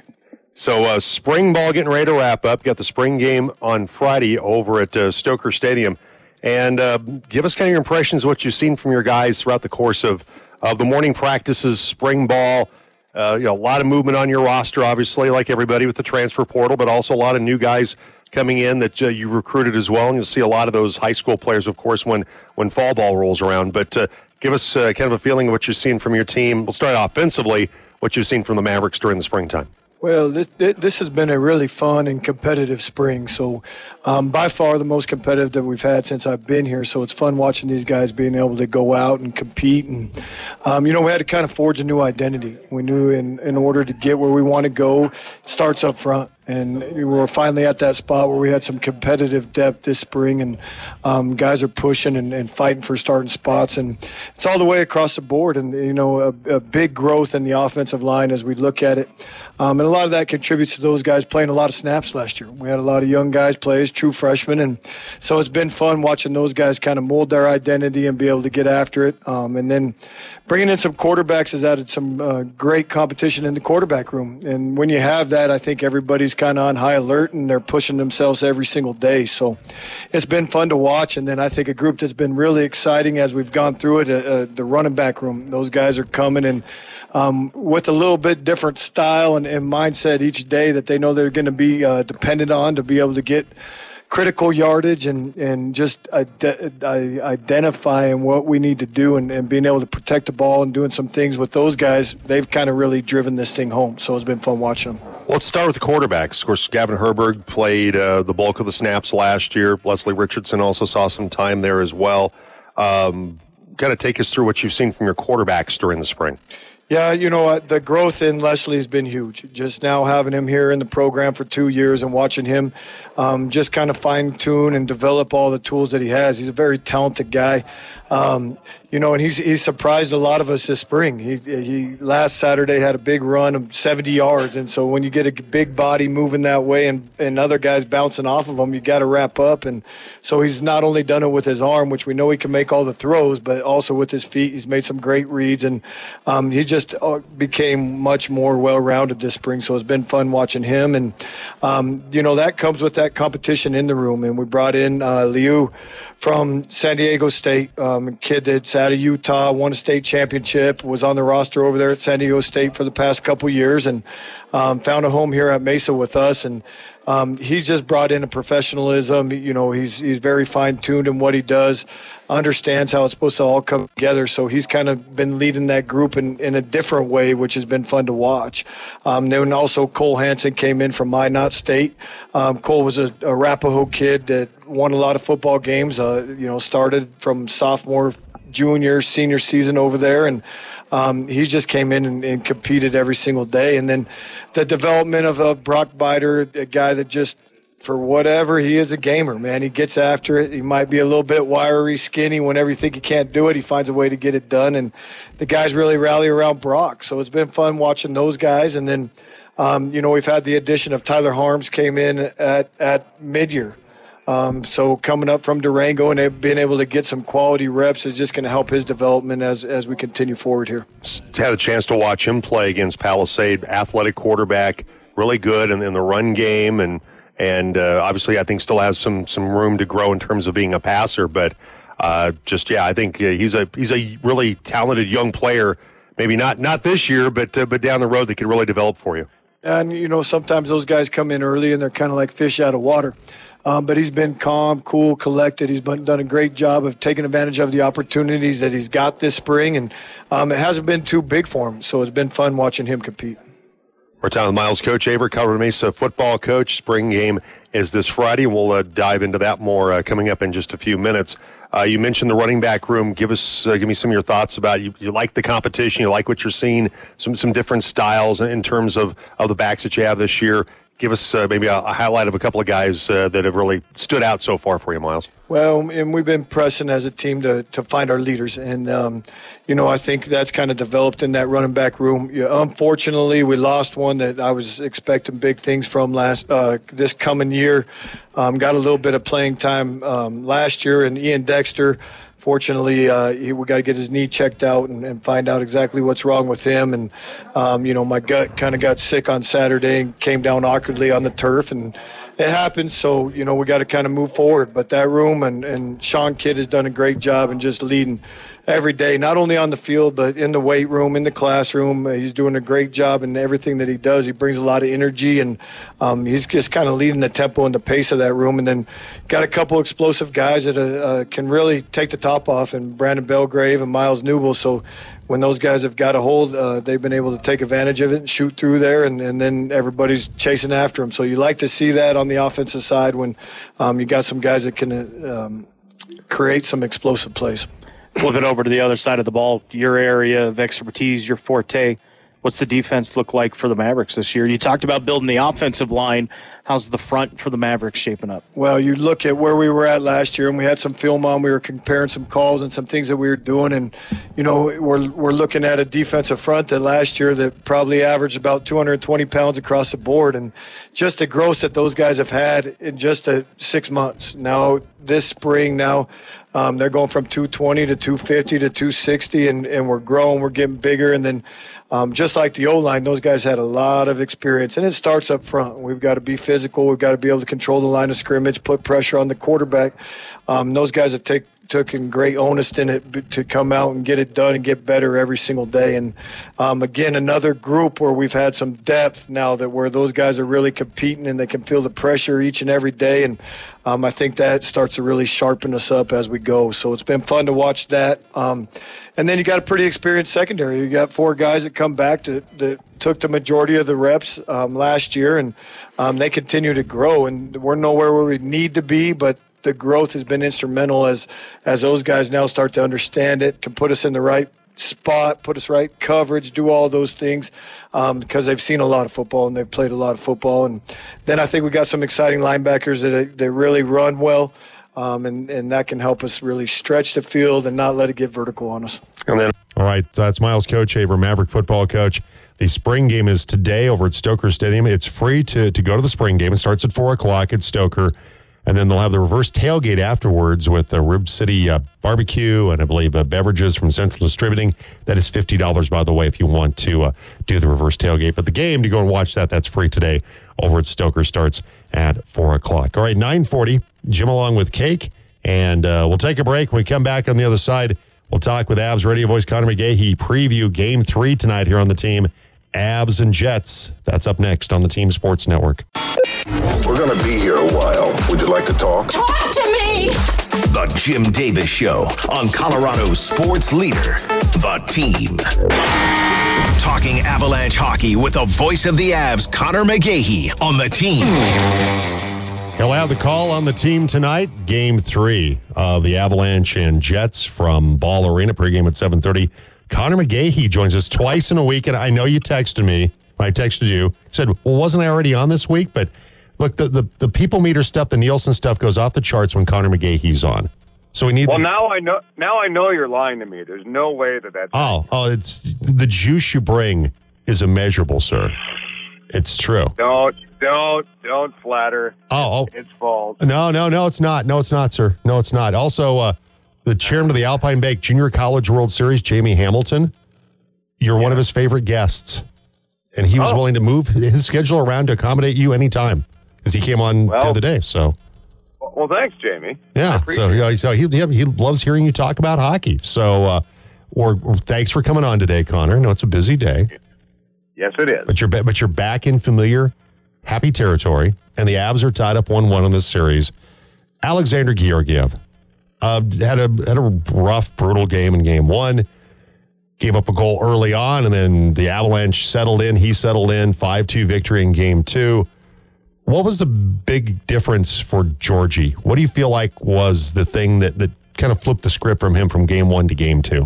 So uh, spring ball getting ready to wrap up. Got the spring game on Friday over at uh, Stoker Stadium. And uh, give us kind of your impressions of what you've seen from your guys throughout the course of, of the morning practices, spring ball. Uh, you know, a lot of movement on your roster, obviously, like everybody with the transfer portal, but also a lot of new guys coming in that uh, you recruited as well. And you'll see a lot of those high school players, of course, when, when fall ball rolls around. But uh, give us uh, kind of a feeling of what you've seen from your team. We'll start offensively, what you've seen from the Mavericks during the springtime. Well, this, this has been a really fun and competitive spring. So um, by far the most competitive that we've had since I've been here. So it's fun watching these guys being able to go out and compete. And, um, you know, we had to kind of forge a new identity. We knew in, in order to get where we want to go, it starts up front. And we were finally at that spot where we had some competitive depth this spring, and um, guys are pushing and, and fighting for starting spots. And it's all the way across the board. And, you know, a, a big growth in the offensive line as we look at it. Um, and a lot of that contributes to those guys playing a lot of snaps last year. We had a lot of young guys play as true freshmen. And so it's been fun watching those guys kind of mold their identity and be able to get after it. Um, and then bringing in some quarterbacks has added some uh, great competition in the quarterback room. And when you have that, I think everybody's kind of on high alert and they're pushing themselves every single day. So it's been fun to watch. And then I think a group that's been really exciting as we've gone through it, uh, uh, the running back room. Those guys are coming and um, with a little bit different style and, and mindset each day that they know they're going to be uh, dependent on to be able to get critical yardage and, and just ide- identifying what we need to do and, and being able to protect the ball and doing some things with those guys. They've kind of really driven this thing home. So it's been fun watching them. Let's start with the quarterbacks. Of course, Gavin Herberg played uh, the bulk of the snaps last year. Leslie Richardson also saw some time there as well. Um, kind of take us through what you've seen from your quarterbacks during the spring. Yeah, you know, the growth in Leslie has been huge. Just now having him here in the program for two years and watching him um, just kind of fine-tune and develop all the tools that he has. He's a very talented guy. Um, you know, and he's he's surprised a lot of us this spring. He he last Saturday had a big run of seventy yards, and so when you get a big body moving that way and, and other guys bouncing off of him, you got to wrap up. And so he's not only done it with his arm, which we know he can make all the throws, but also with his feet. He's made some great reads, and um, he just became much more well-rounded this spring. So it's been fun watching him, and um, you know that comes with that competition in the room. And we brought in uh, Liu from San Diego State, um, a kid that's out of Utah, won a state championship, was on the roster over there at San Diego State for the past couple years, and um, found a home here at Mesa with us. And um, he's just brought in a professionalism. You know, he's he's very fine-tuned in what he does, understands how it's supposed to all come together. So he's kind of been leading that group in, in a different way, which has been fun to watch. Um, then also Cole Hansen came in from Minot State. Um, Cole was a, a Arapahoe kid that won a lot of football games, uh, you know, started from sophomore, junior, senior season over there, and um, he just came in and, and competed every single day. And then the development of uh, Brock Biter, a guy that just, for whatever, he is a gamer, man. He gets after it. He might be a little bit wiry, skinny. Whenever you think he can't do it, he finds a way to get it done. And the guys really rally around Brock. So it's been fun watching those guys. And then, um, you know, we've had the addition of Tyler Harms came in at, at mid-year. Um, so coming up from Durango and being able to get some quality reps is just going to help his development as as we continue forward here. Had a chance to watch him play against Palisade, athletic quarterback, really good in, in the run game, and and uh, obviously I think still has some some room to grow in terms of being a passer. But uh, just yeah, I think uh, he's a he's a really talented young player. Maybe not not this year, but uh, but down the road that can really develop for you. And you know sometimes those guys come in early and they're kind of like fish out of water. Um, but he's been calm, cool, collected. He's been, done a great job of taking advantage of the opportunities that he's got this spring, and um, it hasn't been too big for him. So it's been fun watching him compete. We're talking with Miles Coach Aver, Colorado Mesa football coach. Spring game is this Friday. We'll uh, dive into that more uh, coming up in just a few minutes. Uh, you mentioned the running back room. Give us, uh, give me some of your thoughts about you. You like the competition. You like what you're seeing. Some some different styles in terms of of the backs that you have this year. Give us uh, maybe a, a highlight of a couple of guys uh, that have really stood out so far for you, Miles. Well, and we've been pressing as a team to, to find our leaders. And, um, you know, I think that's kind of developed in that running back room. Yeah, unfortunately, we lost one that I was expecting big things from last uh, this coming year. Um, got a little bit of playing time um, last year, and Ian Dexter fortunately, uh, he, we got to get his knee checked out and, and find out exactly what's wrong with him. And, um, you know, my gut kind of got sick on Saturday and came down awkwardly on the turf, and it happens. So, you know, we got to kind of move forward. But that room and, and Sean Kidd has done a great job in just leading every day, not only on the field, but in the weight room, in the classroom. Uh, he's doing a great job in everything that he does. He brings a lot of energy, and um, he's just kind of leading the tempo and the pace of that room. And then got a couple explosive guys that uh, uh, can really take the top off, and Brandon Belgrave and Miles Newell. So when those guys have got a hold, uh, they've been able to take advantage of it and shoot through there, and, and then everybody's chasing after them. So you like to see that on the offensive side when um, you got some guys that can um, create some explosive plays. Flip it over to the other side of the ball, your area of expertise, your forte. What's the defense look like for the Mavericks this year? You talked about building the offensive line. How's the front for the Mavericks shaping up? Well, you look at where we were at last year, and we had some film on. We were comparing some calls and some things that we were doing, and you know we're we're looking at a defensive front that last year that probably averaged about two hundred twenty pounds across the board, and just the growth that those guys have had in just a six months. Now this spring, now um, they're going from two twenty to two fifty to two sixty, and and we're growing, we're getting bigger, and then. Um, just like the O-line, those guys had a lot of experience, and it starts up front. We've got to be physical. We've got to be able to control the line of scrimmage, put pressure on the quarterback. Um, those guys have take, taken great onus in it to come out and get it done and get better every single day. And, um, again, another group where we've had some depth now that where those guys are really competing and they can feel the pressure each and every day. And um, I think that starts to really sharpen us up as we go. So it's been fun to watch that. Um, and then you got a pretty experienced secondary. You got four guys that come back to, that took the majority of the reps um, last year, and um, they continue to grow. And we're nowhere where we need to be, but the growth has been instrumental as as those guys now start to understand it, can put us in the right spot, put us right coverage, do all those things um, because they've seen a lot of football and they've played a lot of football. And then I think we got some exciting linebackers that they really run well, um, and, and that can help us really stretch the field and not let it get vertical on us. And then, all right, that's Miles Kochaver, Maverick football coach. The spring game is today over at Stoker Stadium. It's free to, to go to the spring game. It starts at four o'clock at Stoker. And then they'll have the reverse tailgate afterwards with the Rib City uh, barbecue and I believe uh, beverages from Central Distributing. That is fifty dollars, by the way, if you want to uh, do the reverse tailgate. But the game, to go and watch that, that's free today over at Stoker. Starts at four o'clock. All right, nine forty, Jim along with Cake. And uh, we'll take a break. When we come back on the other side, we'll talk with Avs radio voice Connor McGahey. Preview game three tonight here on the team. Avs and Jets. That's up next on the Team Sports Network. We're going to be here a while. Would you like to talk? Talk to me! The Jim Davis Show on Colorado's sports leader, The Team. Talking Avalanche hockey with the voice of the Avs, Connor McGahey, on The Team. He'll have the call on the team tonight. Game three of the Avalanche and Jets from Ball Arena. Pregame at seven thirty. Connor McGahey joins us twice in a week, and I know you texted me. I texted you. Said, well, wasn't I already on this week? But look, the, the, the people meter stuff, the Nielsen stuff goes off the charts when Connor McGahey's on. So we need. Well, the, now I know. Now I know you're lying to me. There's no way that that's. Oh, oh, it's the juice you bring is immeasurable, sir. It's true. Don't, don't, don't flatter. Oh, oh. It's false. No, no, no, it's not. No, it's not, sir. No, it's not. Also, uh, the chairman of the Alpine Bank Junior College World Series, Jamie Hamilton, you're yeah. one of his favorite guests. And he was oh. willing to move his schedule around to accommodate you anytime because he came on well, the other day. So, well, thanks, Jamie. Yeah. So, you know, so he he loves hearing you talk about hockey. So, uh, or, or thanks for coming on today, Connor. I know it's a busy day. Yes, it is. But you're but you're back in familiar, happy territory, and the Avs are tied up one one in this series. Alexander Georgiev uh, had a had a rough, brutal game in game one. Gave up a goal early on, and then the Avalanche settled in. He settled in, five two victory in game two. What was the big difference for Georgie? What do you feel like was the thing that, that kind of flipped the script from him from game one to game two?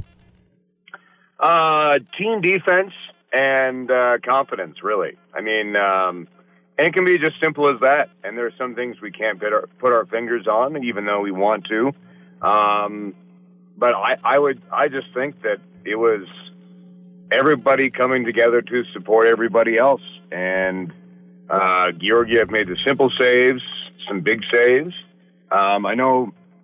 Uh, team defense and uh, confidence, really. I mean, um, and it can be just simple as that. And there are some things we can't put our, put our fingers on, even though we want to. Um, but I, I would, I just think that it was everybody coming together to support everybody else. And uh, Georgiev made the simple saves, some big saves. Um, I know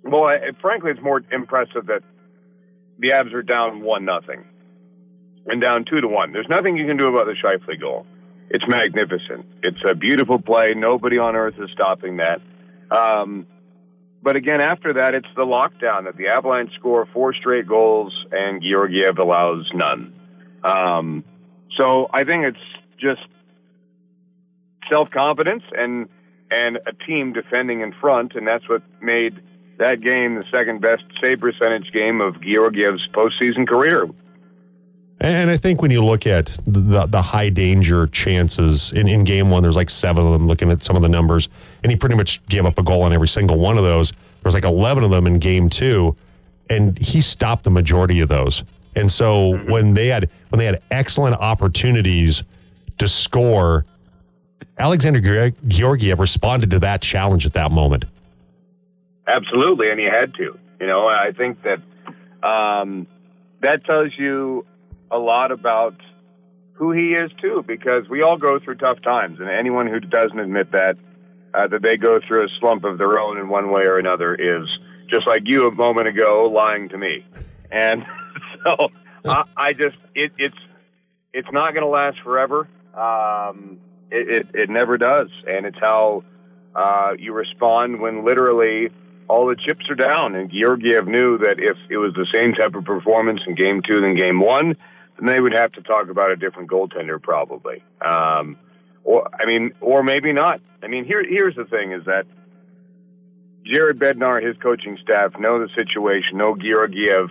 Well, I, frankly, it's more impressive that the Avs are down one nothing and down two to one. There's nothing you can do about the Scheifele goal. It's magnificent. It's a beautiful play. Nobody on earth is stopping that. Um, but again, after that, it's the lockdown that the Avalanche score four straight goals and Georgiev allows none. Um, so I think it's just self-confidence and and a team defending in front, and that's what made that game the second best save percentage game of Georgiev's postseason career. And I think when you look at the the high danger chances in, in game one, there's like seven of them, looking at some of the numbers, and he pretty much gave up a goal on every single one of those. There's like eleven of them in game two, and he stopped the majority of those. And so mm-hmm. when they had when they had excellent opportunities to score, Alexander Georgiev responded to that challenge at that moment. Absolutely, and he had to. You know, I think that um, that tells you a lot about who he is too, because we all go through tough times, and anyone who doesn't admit that uh, that they go through a slump of their own in one way or another is just like you a moment ago lying to me. And so I, I just it, it's it's not going to last forever. Um, it, it it never does, and it's how uh, you respond when literally all the chips are down. And Georgiev knew that if it was the same type of performance in game two than game one, then they would have to talk about a different goaltender probably. Um, or, I mean, or maybe not. I mean, here, here's the thing is that Jared Bednar, his coaching staff, know the situation, know Georgiev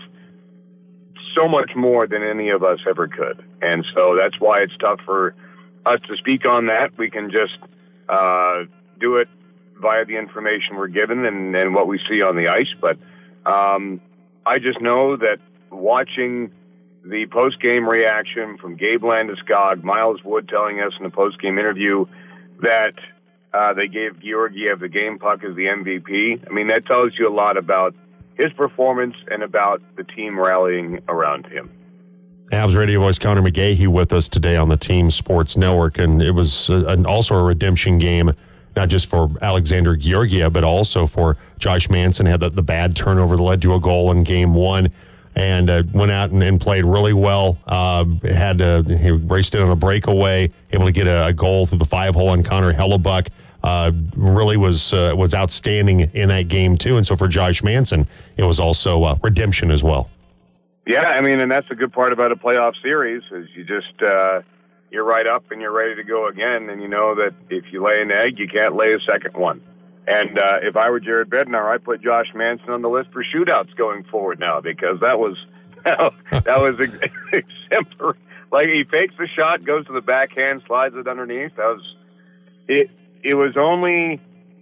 so much more than any of us ever could. And so that's why it's tough for us to speak on that. We can just uh, do it via the information we're given and, and what we see on the ice. But um, I just know that watching the post-game reaction from Gabe Landeskog, Miles Wood telling us in the post-game interview that uh, they gave Georgiev the game puck as the M V P, I mean, that tells you a lot about his performance and about the team rallying around him. Avs radio voice Connor McGahey with us today on the Team Sports Network, and it was a, an, also a redemption game, not just for Alexander Georgiev, but also for Josh Manson. Had the, the bad turnover that led to a goal in game one, and uh, went out and, and played really well. Uh, had uh, he raced in on a breakaway, able to get a, a goal through the five hole on Connor Hellebuck. Uh, really was uh, was outstanding in that game too. And so for Josh Manson, it was also uh, redemption as well. Yeah, I mean, and that's the good part about a playoff series is you just uh, you're right up and you're ready to go again, and you know that if you lay an egg, you can't lay a second one. And uh, if I were Jared Bednar, I'd put Josh Manson on the list for shootouts going forward now, because that was that was exemplary. Like, he fakes the shot, goes to the backhand, slides it underneath. That was it. It was only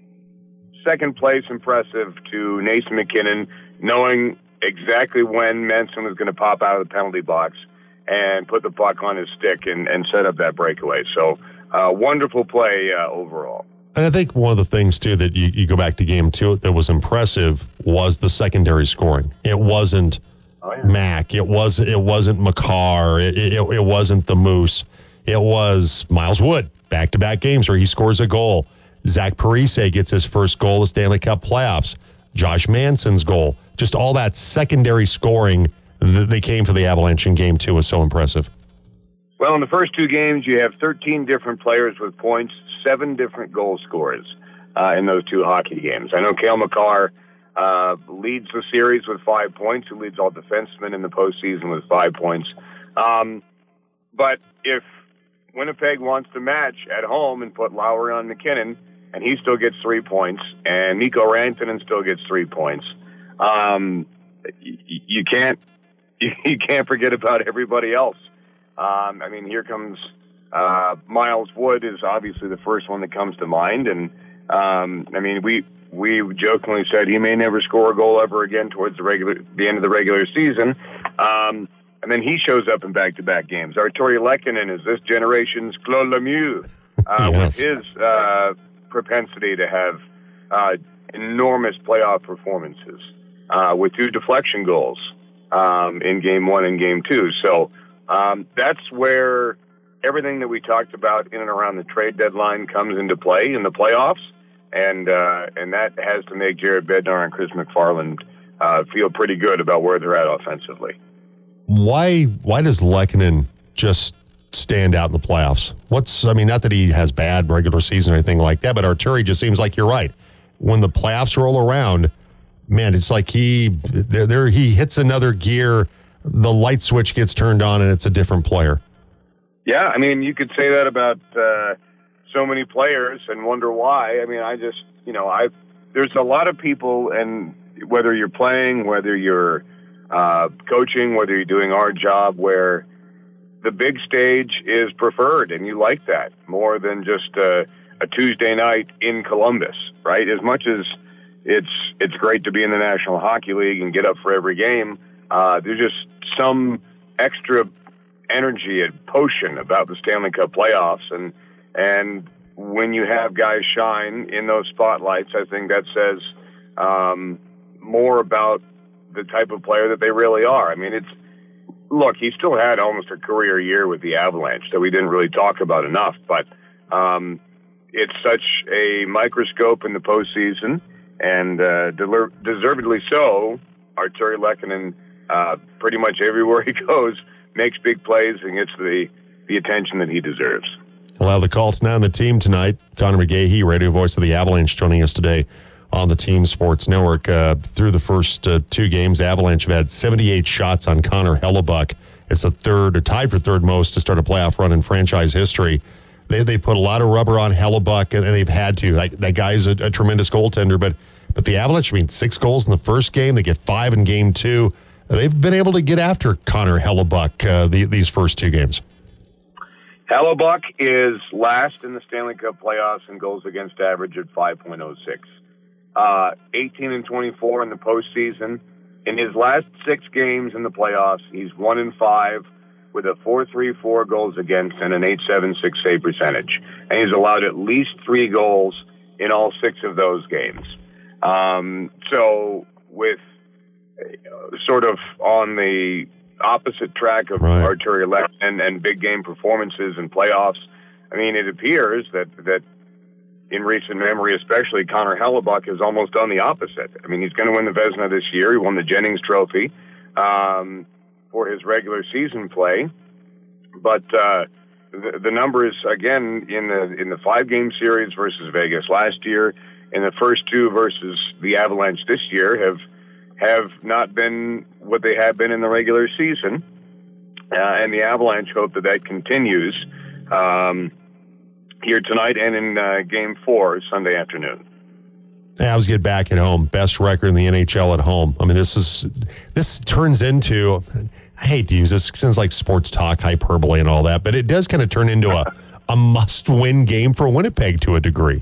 second place impressive to Nathan MacKinnon, knowing exactly when Manson was going to pop out of the penalty box and put the puck on his stick and, and set up that breakaway. So, uh, wonderful play uh, overall. And I think one of the things, too, that you, you go back to game two that was impressive was the secondary scoring. It wasn't oh, yeah. Mac. It, was, it wasn't Makar. It, it, it wasn't the Moose. It was Miles Wood, back-to-back games where he scores a goal. Zach Parise gets his first goal of the Stanley Cup playoffs. Josh Manson's goal. Just all that secondary scoring that they came for the Avalanche in game two was so impressive. Well, in the first two games, you have thirteen different players with points, seven different goal scorers uh, in those two hockey games. I know Cale Makar uh, leads the series with five points, who leads all defensemen in the postseason with five points. Um, but if Winnipeg wants to match at home and put Lowry on McKinnon, and he still gets three points, and Mikko Rantanen still gets three points, um, you, you can't you can't forget about everybody else. Um, I mean, here comes uh, Miles Wood is obviously the first one that comes to mind, and um, I mean, we we jokingly said he may never score a goal ever again towards the regular the end of the regular season, um, and then he shows up in back-to-back games. Artturi Lehkonen is this generation's Claude Lemieux uh, yes. with his uh, propensity to have uh, enormous playoff performances uh, with two deflection goals um, in game one and game two. So um, that's where everything that we talked about in and around the trade deadline comes into play in the playoffs. and uh, and that has to make Jared Bednar and Chris McFarland uh, feel pretty good about where they're at offensively. Why why does Lehkonen just stand out in the playoffs? What's I mean, not that he has bad regular season or anything like that, but Artturi just seems like you're right. When the playoffs roll around, man, it's like he there there he hits another gear, the light switch gets turned on, and it's a different player. Yeah, I mean, you could say that about uh, so many players and wonder why. I mean, I just, you know, I there's a lot of people, and whether you're playing, whether you're uh, coaching, whether you're doing our job, where the big stage is preferred, and you like that more than just uh, a Tuesday night in Columbus, right? As much as it's it's great to be in the National Hockey League and get up for every game, uh, there's just some extra energy and potion about the Stanley Cup playoffs, and and when you have guys shine in those spotlights, I think that says um, more about the type of player that they really are. I mean, it's look, he still had almost a career year with the Avalanche that we didn't really talk about enough, but um, it's such a microscope in the postseason, and uh, de- deservedly so. Artturi Lehkonen, uh, pretty much everywhere he goes, makes big plays and gets the, the attention that he deserves. We'll have the call tonight on the team tonight. Connor McGahey, radio voice of the Avalanche, joining us today on the Team Sports Network. Uh, through the first uh, two games, Avalanche have had seventy-eight shots on Connor Hellebuyck. It's the third, or tied for third most to start a playoff run in franchise history. They they put a lot of rubber on Hellebuyck, and, and they've had to. Like, that guy's a, a tremendous goaltender, but but the Avalanche, I mean, six goals in the first game. They get five in game two. They've been able to get after Connor Hellebuyck uh, the, these first two games. Hellebuyck is last in the Stanley Cup playoffs in goals against average at five point oh six. Uh, eighteen and twenty-four in the postseason. In his last six games in the playoffs, he's one and five with a four three four goals against and an eight seven six save percentage. And he's allowed at least three goals in all six of those games. Um, so with uh, sort of on the opposite track of right. Artturi Lehkonen and big game performances and playoffs, I mean, it appears that, that in recent memory, especially, Connor Hellebuyck has almost done the opposite. I mean, he's going to win the Vezina this year. He won the Jennings Trophy um, for his regular season play. But uh, the, the numbers, again, in the in the five-game series versus Vegas last year, in the first two versus the Avalanche this year, have have not been what they have been in the regular season. Uh, and the Avalanche hope that that continues Um here tonight and in uh, game four Sunday afternoon. Avs get back at home. Best record in the N H L at home. I mean, this is this turns into, I hate to use this, it sounds like sports talk, hyperbole and all that, but it does kind of turn into a, a must-win game for Winnipeg to a degree.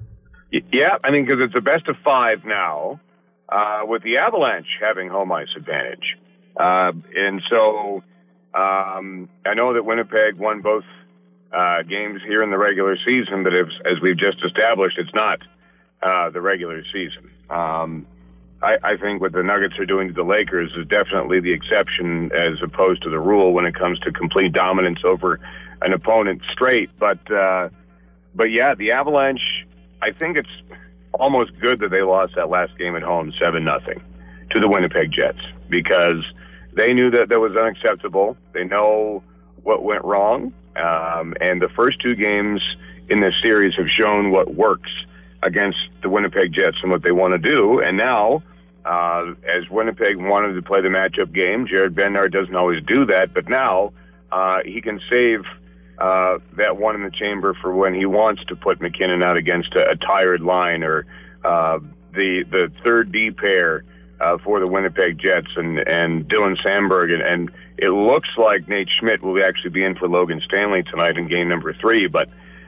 Yeah, I mean, because it's a best of five now, uh, with the Avalanche having home ice advantage. Uh, and so um, I know that Winnipeg won both Uh, games here in the regular season, but if, as we've just established, it's not uh, the regular season. Um, I, I think what the Nuggets are doing to the Lakers is definitely the exception as opposed to the rule when it comes to complete dominance over an opponent straight. But uh, but yeah, the Avalanche, I think it's almost good that they lost that last game at home seven nothing to the Winnipeg Jets, because they knew that that was unacceptable. They know what went wrong. Um, and the first two games in this series have shown what works against the Winnipeg Jets and what they want to do. And now, uh, as Winnipeg wanted to play the matchup game, Jared Bednar doesn't always do that, but now uh, he can save uh, that one in the chamber for when he wants to put McKinnon out against a, a tired line, or uh, the the third D pair uh, for the Winnipeg Jets and, and Dylan Sandberg. And, and it looks like Nate Schmidt will actually be in for Logan Stanley tonight in game number three, but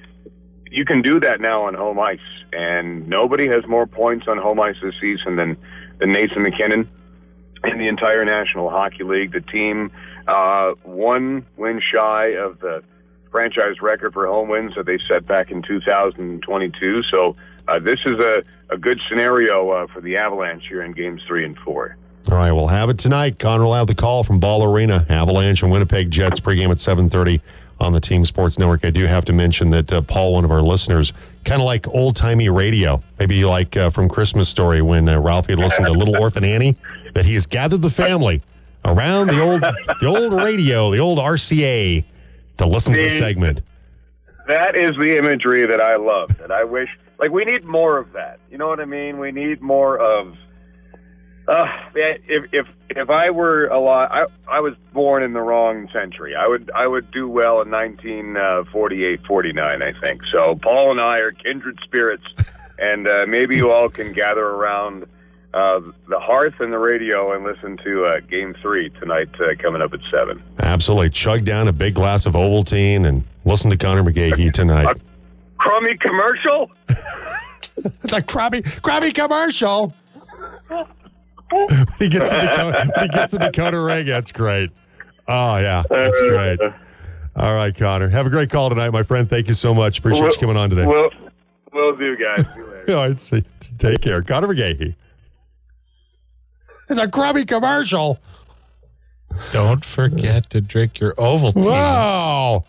you can do that now on home ice, and nobody has more points on home ice this season than, than Nathan McKinnon in the entire National Hockey League. The team uh, one win shy of the franchise record for home wins that they set back in two thousand twenty-two. So uh, this is a, a good scenario uh, for the Avalanche here in games three and four. All right, we'll have it tonight. Connor will have the call from Ball Arena. Avalanche and Winnipeg Jets pregame at seven thirty on the Team Sports Network. I do have to mention that uh, Paul, one of our listeners, kind of like old-timey radio, maybe like uh, from Christmas Story when uh, Ralphie had listened to Little Orphan Annie, that he has gathered the family around the old the old radio, the old R C A, to listen to the segment. That is the imagery that I love, that I wish, like, we need more of that. You know what I mean? We need more of, uh, if if if I were alive, I, I was born in the wrong century. I would I would do well in nineteen forty-eight, forty-nine, I think. So Paul and I are kindred spirits, and uh, maybe you all can gather around Uh, the hearth and the radio and listen to uh, Game Three tonight, uh, coming up at seven. Absolutely, chug down a big glass of Ovaltine and listen to Connor McGahey tonight. A crummy commercial. It's a crummy, crummy commercial. he gets the Dakota, he gets the Dakota ring. That's great. Oh yeah, that's great. All right, Connor, have a great call tonight, my friend. Thank you so much. Appreciate we'll, you coming on today. We'll, we'll do, guys. See you later. All right, see, take care, Connor McGahey. It's a crummy commercial. Don't forget to drink your Ovaltine. Wow.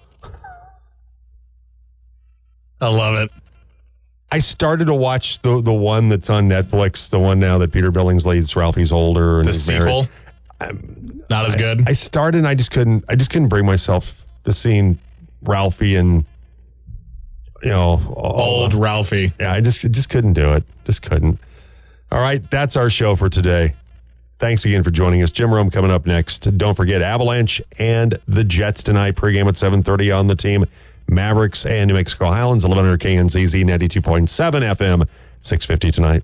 I love it. I started to watch the the one that's on Netflix, the one now that Peter Billingsley is Ralphie's older. And the sequel? Not as good? I, I started and I just couldn't, I just couldn't bring myself to seeing Ralphie and, you know. Old Ralphie. Yeah, I just, just couldn't do it. Just couldn't. All right, that's our show for today. Thanks again for joining us. Jim Rome coming up next. Don't forget Avalanche and the Jets tonight. Pregame at seven thirty on the Team. Mavericks and New Mexico Highlands, eleven hundred K N Z Z, ninety-two point seven F M, six fifty tonight.